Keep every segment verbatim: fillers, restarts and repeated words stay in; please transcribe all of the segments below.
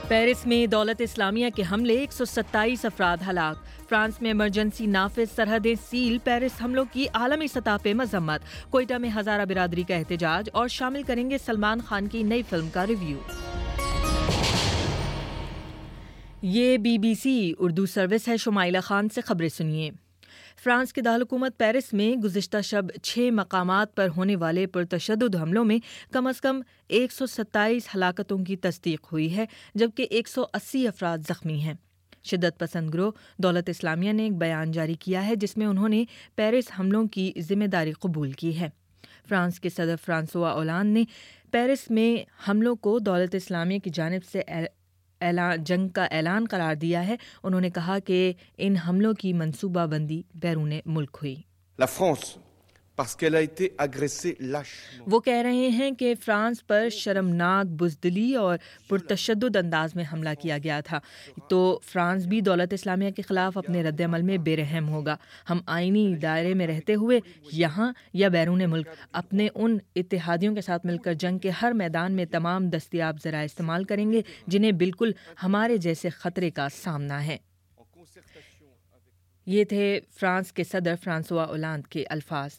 Paris میں دولت اسلامیہ کے حملے ایک سو ستائیس افراد ہلاک. فرانس میں ایمرجنسی نافذ, سرحدیں سیل. پیرس حملوں کی عالمی سطح پہ مذمت. کوئٹہ میں ہزارہ برادری کا احتجاج. اور شامل کریں گے سلمان خان کی نئی فلم کا ریویو. یہ B B C Urdu service ہے. شمائلہ خان سے خبریں سنیے. فرانس کے دارالحکومت پیرس میں گزشتہ شب چھ مقامات پر ہونے والے پرتشدد حملوں میں کم از کم ایک سو ستائیس ہلاکتوں کی تصدیق ہوئی ہے, جبکہ ایک سو اسی افراد زخمی ہیں. شدت پسند گروہ دولت اسلامیہ نے ایک بیان جاری کیا ہے جس میں انہوں نے پیرس حملوں کی ذمہ داری قبول کی ہے. فرانس کے صدر فرانسوا اولاند نے پیرس میں حملوں کو دولت اسلامیہ کی جانب سے اعلان جنگ کا اعلان قرار دیا ہے. انہوں نے کہا کہ ان حملوں کی منصوبہ بندی بیرون ملک ہوئی. La France, parce qu'elle a été agressée lâchement. وہ کہہ رہے ہیں کہ فرانس پر شرمناک, بزدلی اور پرتشدد انداز میں حملہ کیا گیا تھا, تو فرانس بھی دولت اسلامیہ کے خلاف اپنے رد عمل میں بے رحم ہوگا. ہم آئینی دائرے میں رہتے ہوئے یہاں یا بیرون ملک اپنے ان اتحادیوں کے ساتھ مل کر جنگ کے ہر میدان میں تمام دستیاب ذرائع استعمال کریں گے جنہیں بالکل ہمارے جیسے خطرے کا سامنا ہے. یہ تھے فرانس کے صدر فرانسوا اولاند کے الفاظ.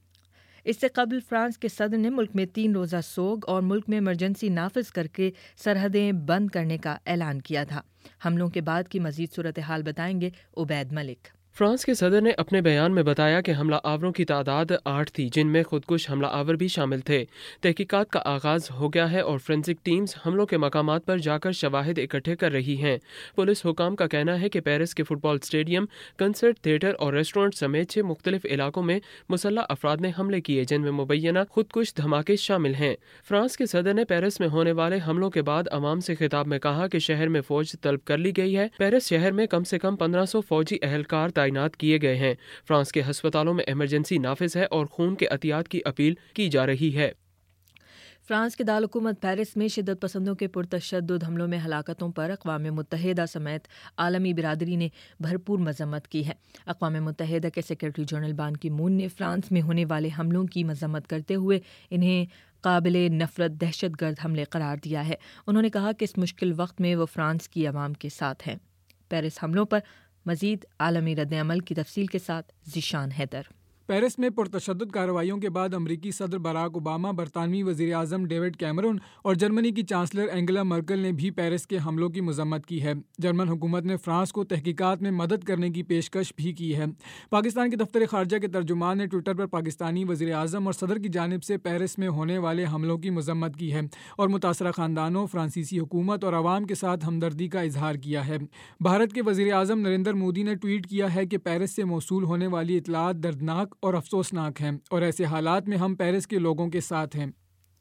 اس سے قبل فرانس کے صدر نے ملک میں تین روزہ سوگ اور ملک میں ایمرجنسی نافذ کر کے سرحدیں بند کرنے کا اعلان کیا تھا. حملوں کے بعد کی مزید صورتحال بتائیں گے عبید ملک. فرانس کے صدر نے اپنے بیان میں بتایا کہ حملہ آوروں کی تعداد آٹھ تھی, جن میں خودکش حملہ آور بھی شامل تھے. تحقیقات کا آغاز ہو گیا ہے اور فورینسک ٹیمز حملوں کے مقامات پر جا کر شواہد اکٹھے کر رہی ہیں. پولیس حکام کا کہنا ہے کہ پیرس کے football stadium, concert theatre اور ریسٹورنٹ سمیت چھ مختلف علاقوں میں مسلح افراد نے حملے کیے, جن میں مبینہ خودکش دھماکے شامل ہیں. فرانس کے صدر نے پیرس میں ہونے والے حملوں کے بعد عوام سے خطاب میں کہا کہ شہر میں فوج طلب کر لی گئی ہے. پیرس شہر میں کم سے کم پندرہ سو فوجی اہلکار تعینات کیے گئے ہیں. فرانس کے ہسپتالوں میں ایمرجنسی نافذ ہے اور خون کے عطیات کی اپیل کی جا رہی ہے. فرانس کے دارالحکومت پیرس میں شدت پسندوں کے پرتشدد حملوں میں ہلاکتوں پر اقوام متحدہ سمیت عالمی برادری نے بھرپور مذمت کی ہے. اقوام متحدہ کے سیکرٹری جنرل بان کی مون نے فرانس میں ہونے والے حملوں کی مذمت کرتے ہوئے انہیں قابل نفرت دہشت گرد حملے قرار دیا ہے. انہوں نے کہا کہ اس مشکل وقت میں وہ فرانس کی عوام کے ساتھ ہیں. پیرس حملوں پر مزید عالمی رد عمل کی تفصیل کے ساتھ ذیشان حیدر. پیرس میں پرتشدد کارروائیوں کے بعد امریکی صدر باراک اوباما, برطانوی وزیر اعظم ڈیوڈ کیمرون اور جرمنی کی چانسلر اینگلا مرکل نے بھی پیرس کے حملوں کی مذمت کی ہے. جرمن حکومت نے فرانس کو تحقیقات میں مدد کرنے کی پیشکش بھی کی ہے. پاکستان کے دفتر خارجہ کے ترجمان نے ٹویٹر پر پاکستانی وزیر اعظم اور صدر کی جانب سے پیرس میں ہونے والے حملوں کی مذمت کی ہے اور متاثرہ خاندانوں, فرانسیسی حکومت اور عوام کے ساتھ ہمدردی کا اظہار کیا ہے. بھارت کے وزیر اعظم نریندر مودی نے ٹویٹ کیا ہے کہ پیرس سے موصول ہونے والی اطلاعات دردناک اور افسوسناک ہیں اور ایسے حالات میں ہم پیرس کے لوگوں کے ساتھ ہیں.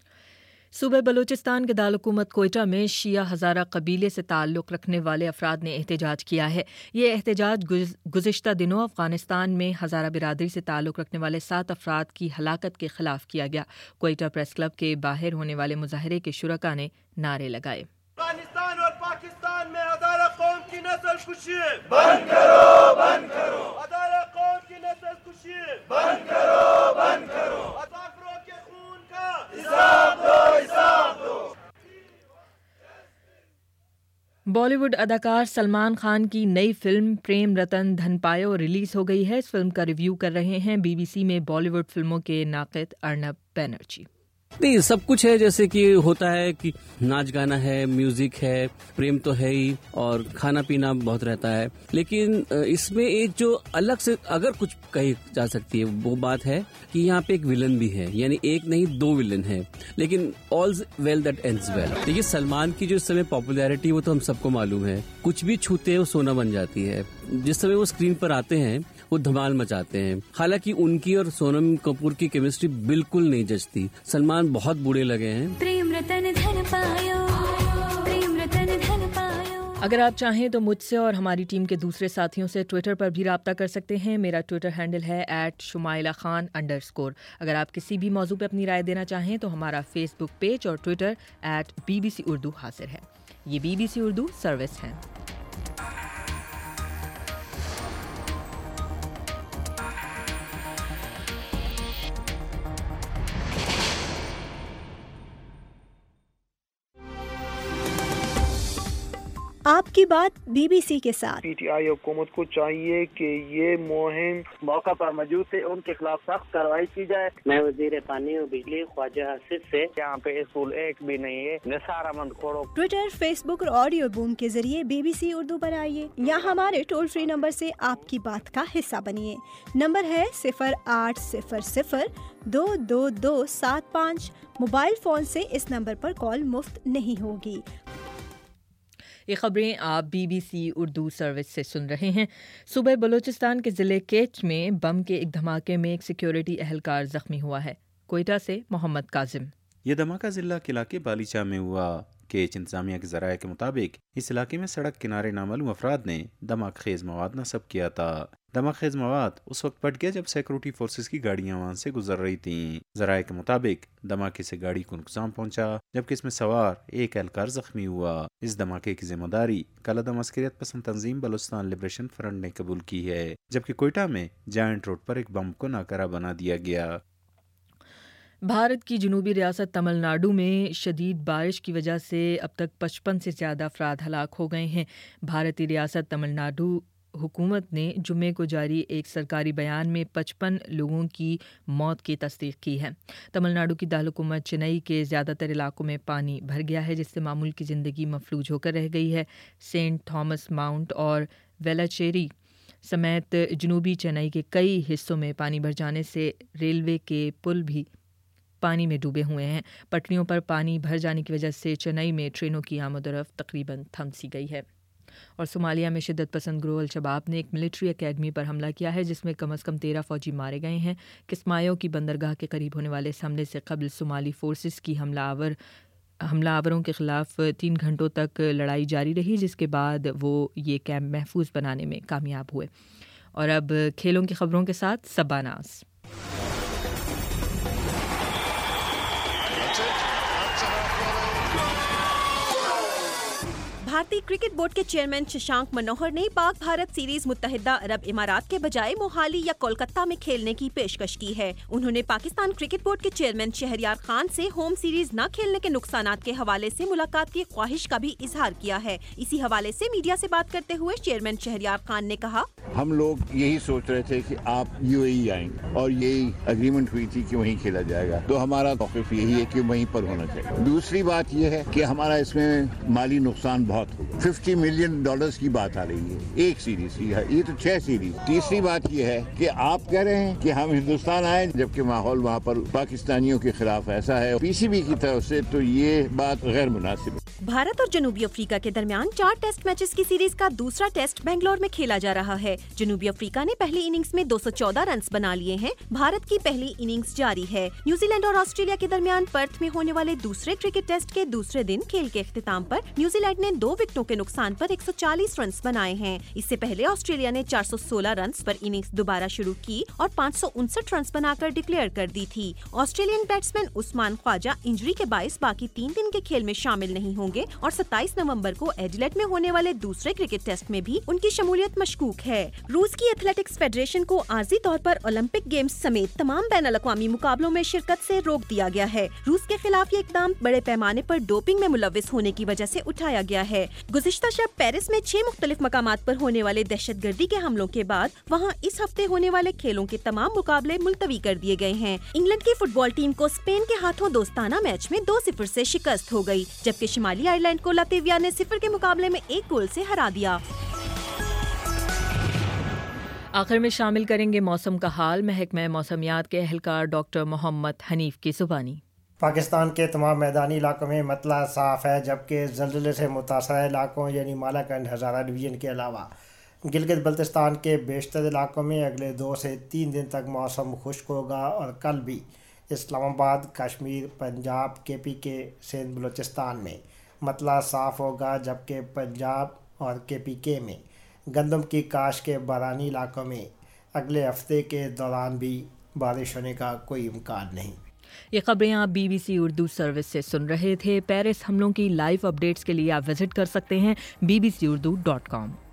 صوبہ بلوچستان کے دارالحکومت کوئٹہ میں شیعہ ہزارہ قبیلے سے تعلق رکھنے والے افراد نے احتجاج کیا ہے. یہ احتجاج گزشتہ دنوں افغانستان میں ہزارہ برادری سے تعلق رکھنے والے سات افراد کی ہلاکت کے خلاف کیا گیا. کوئٹہ پریس کلب کے باہر ہونے والے مظاہرے کے شرکاء نے نعرے لگائے. افغانستان اور پاکستان میں ہزارہ قوم کی نسل کشی بند کرو بند کرو ہزارہ قوم کی نسل کشی بند کرو بند کرو افغانوں کے خون کا حساب دو حساب دو. بالی ووڈ اداکار سلمان خان کی نئی فلم پریم رتن دھن پایو ریلیز ہو گئی ہے. اس فلم کا ریویو کر رہے ہیں بی بی سی میں بالی ووڈ فلموں کے ناقد ارنب بینرجی. نہیں، سب کچھ ہے جیسے کہ ہوتا ہے کہ ناچ گانا ہے، میوزک ہے، پریم تو ہے ہی اور کھانا پینا بہت رہتا ہے، لیکن اس میں ایک جو الگ سے اگر کچھ کہی جا سکتی ہے وہ بات ہے کہ یہاں پہ ایک ولن بھی ہے، یعنی ایک نہیں دو ولن ہے، لیکن all's well that ends well. دیکھیے سلمان کی جو اس سمے پاپولیرٹی وہ تو ہم سب کو معلوم ہے، کچھ بھی چھوتے ہیں وہ سونا بن جاتی ہے. جس سمے وہ اسکرین پر آتے ہیں وہ دھمال مچاتے ہیں. حالانکہ ان کی اور سونم کپور کی کیمسٹری بالکل نہیں جچتی. سلمان بہت بوڑھے لگے ہیں. اگر آپ چاہیں تو مجھ سے اور ہماری ٹیم کے دوسرے ساتھیوں سے ٹویٹر پر بھی رابطہ کر سکتے ہیں. میرا ٹویٹر ہینڈل ہے at Shumaila Khan underscore. اگر آپ کسی بھی موضوع پہ اپنی رائے دینا چاہیں تو ہمارا فیس بک پیج اور Twitter at B B C Urdu حاضر ہے. یہ B B C Urdu service ہے. آپ کی بات بی بی سی کے ساتھ۔ پی ٹی آئی حکومت کو چاہیے کہ یہ مہم موقع پر موجود تھے، ان کے خلاف سخت کارروائی کی جائے۔ میں وزیر پانی و بجلی خواجہ آصف سے، یہاں پہ اسکول ایک بھی نہیں ہے، Nisar Ahmed Khuhro. Twitter, Facebook اور آڈیو بوم کے ذریعے بی بی سی اردو پر آئیے یا ہمارے ٹول فری نمبر سے آپ کی بات کا حصہ بنیے۔ نمبر ہے صفر آٹھ صفر صفر دو دو دو سات پانچ۔ موبائل فون سے اس نمبر پر کال مفت نہیں ہوگی۔ یہ خبریں آپ B B C Urdu service سے سن رہے ہیں۔ صوبہ بلوچستان کے ضلع کیچ میں بم کے ایک دھماکے میں ایک سیکیورٹی اہلکار زخمی ہوا ہے۔ کوئٹہ سے محمد کاظم۔ یہ دھماکہ ضلع کے علاقے بالیچا میں ہوا۔ کیچ انتظامیہ کے ذرائع کے مطابق اس علاقے میں سڑک کنارے نامعلوم افراد نے دھماک خیز مواد نصب کیا تھا۔ دھماک خیز مواد اس وقت پھٹ گیا جب سیکورٹی فورسز کی گاڑیاں وہاں سے گزر رہی تھیں۔ ذرائع کے مطابق دھماکے سے گاڑی کو نقصان پہنچا جبکہ اس میں سوار ایک اہلکار زخمی ہوا۔ اس دھماکے کی ذمہ داری کالعدم عسکریت پسند تنظیم بلوچستان لبریشن فرنٹ نے قبول کی ہے، جبکہ کوئٹہ میں جائنٹ روڈ پر ایک بم کو ناکارہ بنا دیا گیا۔ بھارت کی جنوبی ریاست تمل ناڈو میں شدید بارش کی وجہ سے اب تک پچپن سے زیادہ افراد ہلاک ہو گئے ہیں۔ بھارتی ریاست تمل ناڈو حکومت نے جمعے کو جاری ایک سرکاری بیان میں پچپن لوگوں کی موت کی تصدیق کی ہے۔ تمل ناڈو کی دارالحکومت چنئی کے زیادہ تر علاقوں میں پانی بھر گیا ہے، جس سے معمول کی زندگی مفلوج ہو کر رہ گئی ہے۔ سینٹ تھامس ماؤنٹ اور ویلاچیری سمیت جنوبی چنئی کے کئی حصوں میں پانی بھر جانے سے ریلوے کے پل بھی پانی میں ڈوبے ہوئے ہیں۔ پٹریوں پر پانی بھر جانے کی وجہ سے چنئی میں ٹرینوں کی آمد و رفت تقریباً تھم سی گئی ہے۔ اور صومالیہ میں شدت پسند گروہ الشباب نے ایک ملٹری اکیڈمی پر حملہ کیا ہے، جس میں کم از کم تیرہ فوجی مارے گئے ہیں۔ کسمایو کی بندرگاہ کے قریب ہونے والے اس حملے سے قبل صومالی فورسز کی حملہ آور حملہ آوروں کے خلاف تین گھنٹوں تک لڑائی جاری رہی، جس کے بعد وہ یہ کیمپ محفوظ بنانے میں کامیاب ہوئے۔ اور اب کھیلوں کی خبروں کے ساتھ صبا ناز۔ بھارتی کرکٹ بورڈ کے چیئرمین ششانک منوہر نے پاک بھارت سیریز متحدہ عرب امارات کے بجائے موہالی یا کولکتہ میں کھیلنے کی پیشکش کی ہے۔ انہوں نے پاکستان کرکٹ بورڈ کے چیئرمین شہریار خان سے ہوم سیریز نہ کھیلنے کے نقصانات کے حوالے سے ملاقات کی خواہش کا بھی اظہار کیا ہے۔ اسی حوالے سے میڈیا سے بات کرتے ہوئے چیئرمین شہریار خان نے کہا، ہم لوگ یہی سوچ رہے تھے کہ آپ یو اے ای آئیں اور یہی اگریمنٹ ہوئی تھی کہ وہیں کھیلا جائے گا، تو ہمارا موقف یہی ہے کہ وہیں پر ہونا چاہیے۔ دوسری بات یہ ہے کہ ہمارا اس میں مالی نقصان بہت ہوگا، ففٹی ملین ڈالرز کی بات آ رہی ہے ایک سیریز کی، یہ تو چھ سیریز۔ تیسری بات یہ ہے کہ آپ کہہ رہے ہیں کہ ہم ہندوستان آئیں جبکہ ماحول وہاں پر پاکستانیوں کے خلاف ایسا ہے پی سی بی کی طرف سے، تو یہ بات غیر مناسب ہے۔ بھارت اور جنوبی افریقہ کے درمیان چار ٹیسٹ میچز کی سیریز کا دوسرا ٹیسٹ بنگلور میں کھیلا جا رہا ہے۔ جنوبی افریقہ نے پہلی اننگز میں دو سو چودہ رنز بنا لیے ہیں۔ بھارت کی پہلی اننگز جاری ہے۔ نیوزی لینڈ اور آسٹریلیا کے درمیان پرتھ میں ہونے والے دوسرے کرکٹ ٹیسٹ کے دوسرے دن کھیل کے اختتام پر نیوزی لینڈ نے دو وکٹوں کے نقصان پر ایک سو چالیس رنز بنائے ہیں۔ اس سے پہلے آسٹریلیا نے چار سو سولہ رنز پر اننگز دوبارہ شروع کی اور پانچ سو انسٹھ رنز بنا کر ڈکلیئر کر دی تھی۔ Australian batsman Usman Khawaja injury کے باعث باقی تین دن کے کھیل میں شامل نہیں ہوں گے اور ستائیس نومبر کو ایڈیلیڈ میں ہونے والے دوسرے کرکٹ ٹیسٹ میں بھی ان کی شمولیت مشکوک ہے۔ روس کی ایتھلیٹکس فیڈریشن کو عارضی طور پر اولمپک گیمز سمیت تمام بین الاقوامی مقابلوں میں شرکت سے روک دیا گیا ہے۔ روس کے خلاف یہ اقدام بڑے پیمانے پر ڈوپنگ میں ملوث ہونے کی وجہ سے اٹھایا گیا ہے۔ گزشتہ شب پیرس میں چھ مختلف مقامات پر ہونے والے دہشت گردی کے حملوں کے بعد وہاں اس ہفتے ہونے والے کھیلوں کے تمام مقابلے ملتوی کر دیے گئے ہیں۔ انگلینڈ کی فٹ بال ٹیم کو اسپین کے ہاتھوں دوستانہ میچ میں دو صفر سے شکست ہو گئی، جبکہ شمالی آئرلینڈ کو لاتویا نے صفر کے مقابلے میں ایک گول سے ہرا دیا۔ آخر میں شامل کریں گے موسم کا حال۔ محکمہ موسمیات کے اہلکار ڈاکٹر محمد حنیف کی زبانی۔ پاکستان کے تمام میدانی علاقوں میں مطلع صاف ہے، جبکہ زلزلے سے متاثرہ علاقوں یعنی مالاکنڈ ہزارہ ڈویژن کے علاوہ گلگت بلتستان کے بیشتر علاقوں میں اگلے دو سے تین دن تک موسم خشک ہوگا اور کل بھی اسلام آباد، کشمیر، پنجاب، کے پی کے، سندھ، بلوچستان میں مطلع صاف ہوگا، جبکہ پنجاب اور کے پی کے میں گندم کی کاشت کے بارانی علاقوں میں اگلے ہفتے کے دوران بھی بارش ہونے کا کوئی امکان نہیں۔ یہ خبریں آپ B B C Urdu service سے سن رہے تھے۔ پیرس حملوں کی لائیو اپڈیٹس کے لیے آپ وزٹ کر سکتے ہیں B B C Urdu dot کام۔